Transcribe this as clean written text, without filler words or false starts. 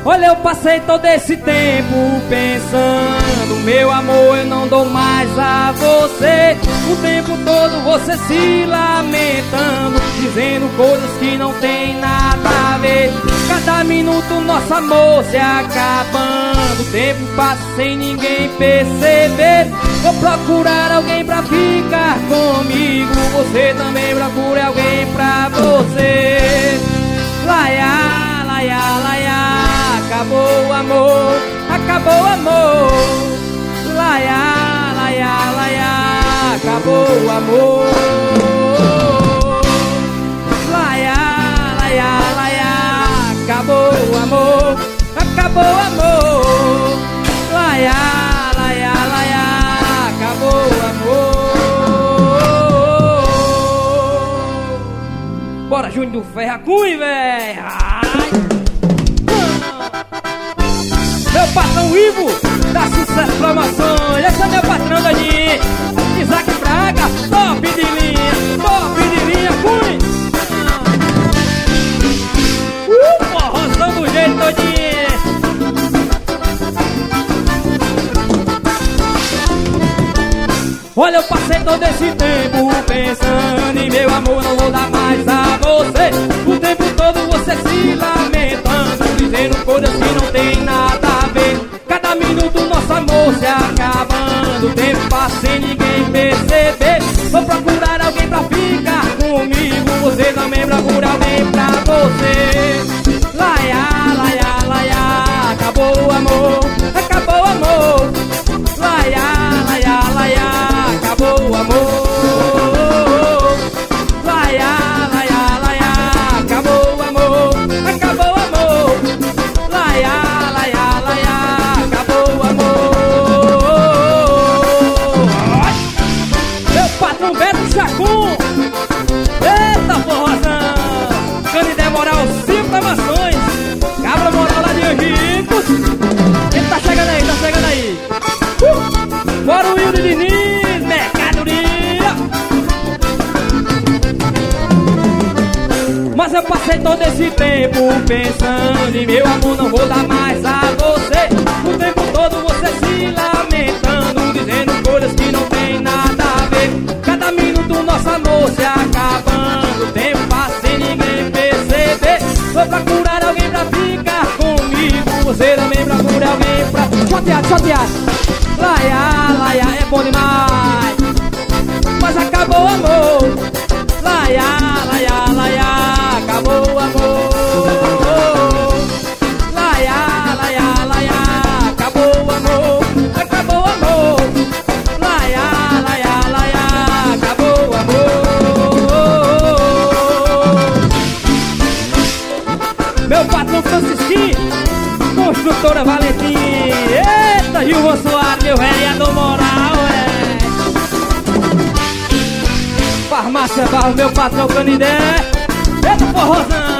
Olha, eu passei todo esse tempo pensando, meu amor, eu não dou mais a você. O tempo todo você se lamentando, dizendo coisas que não tem nada a ver. Cada minuto nosso amor se acabando, o tempo passa sem ninguém perceber. Vou procurar alguém pra ficar comigo, você também procure alguém pra você. Laia, laia, laia, acabou o amor, acabou o amor. Laia, laia, laia, acabou o amor. Laia, laia, laia, acabou o amor, acabou o amor. Laia, laia, laia, acabou o amor. Bora, Júnior do Ferro, Cunha, véi. Meu patrão Ivo, da Sucesso Promoções. Esse é meu patrão Dani, Isaac Braga, top de linha, Cunha. Forrozão do jeito todinho. Olha, eu passei todo esse tempo pensando em meu amor, não vou dar mais a você. O tempo todo você se lamentando, dizendo coisas que não tem nada a ver. Cada minuto nosso amor se acabando, o tempo passa sem ninguém perceber. Vou procurar alguém pra ficar comigo, você também procura alguém pra você. Laia, laia, laia, acabou o amor, acabou o amor. Laia, laia, laia, acabou o amor. Laia, laia, laia, acabou o amor, acabou o amor. Laia, laia, laia, acabou o amor. Meu patrão Beto Chacum, eita forrozão. Canidé Moral, 5 Mações, Cabra Moral lá de Angicos. Ele tá chegando aí, tá chegando aí. Bora o Wilde Diniz, mercadoria. Mas eu passei todo esse tempo pensando em meu amor, não vou dar mais a você. O tempo todo você se lamentando, dizendo coisas que não tem nada a ver. Cada minuto nosso amor se acabando, o tempo passa sem ninguém perceber. Vou procurar alguém pra ficar comigo, você também procura alguém pra... Choteado, choteado. Laia, laia, é bom demais, mas acabou o amor. Laia, laia, laia, acabou o amor. Laia, laia, laia, acabou o amor, acabou o amor. Laia, laia, laia, acabou o amor. Meu patrão Francisquinho, construtora Valentim. Eita, Gilvan Soares, meu vereador moral, Farmácia Barro, meu patrão Canidé. Eita, forrozão.